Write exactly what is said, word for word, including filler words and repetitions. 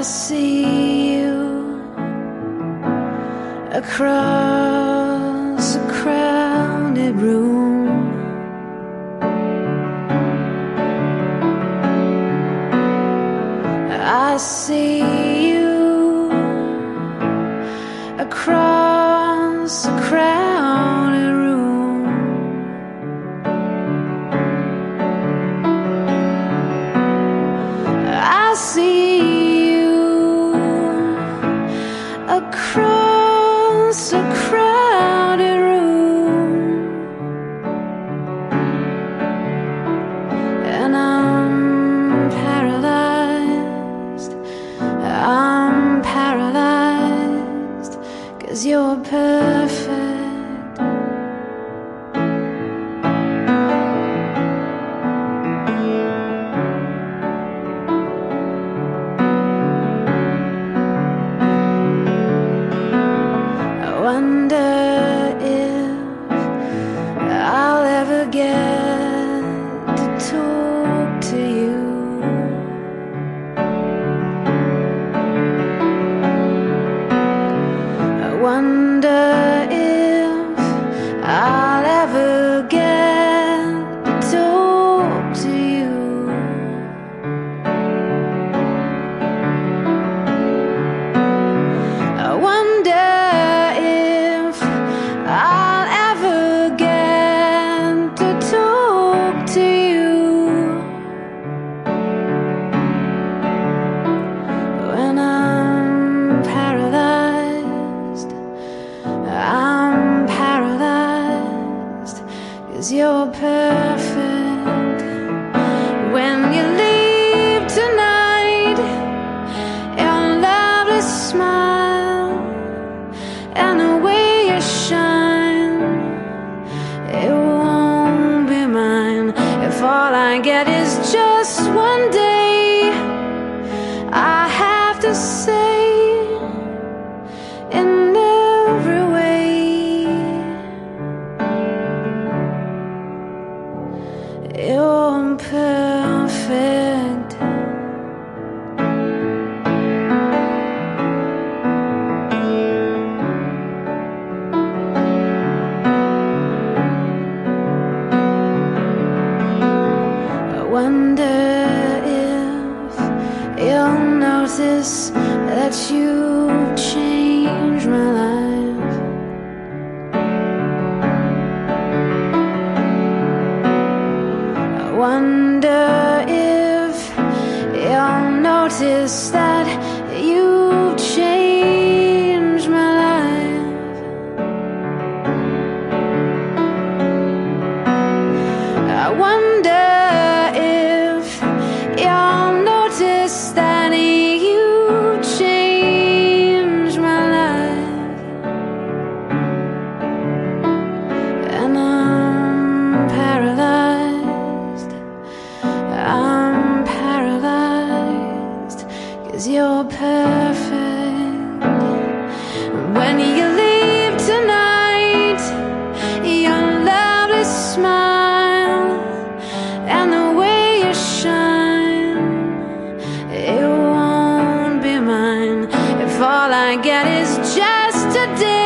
see you across a crowded room. I see you across a crowded room. I see you across a crowded room, and I'm paralyzed. I'm paralyzed 'cause you're perfect. I wonder if I'll ever get to talk to you. I wonder if I'll ever get to talk to you. I wonder if I'll ever get to talk to you. When I'm paralyzed, I'm paralyzed 'cause you're perfect. When you leave tonight, your lovely smile and the way you shine, it won't be mine if all I get is just one day. I have to say in every way, you're perfect. I wonder if you'll notice that you've changed my life. I wonder if you'll notice that you've changed my life. I wonder if you'll notice that you've changed my life. And I'm paralyzed. I'm paralyzed 'cause you're perfect. When you leave tonight, your lovely smile and the way you shine, it won't be mine if all I get is just a day.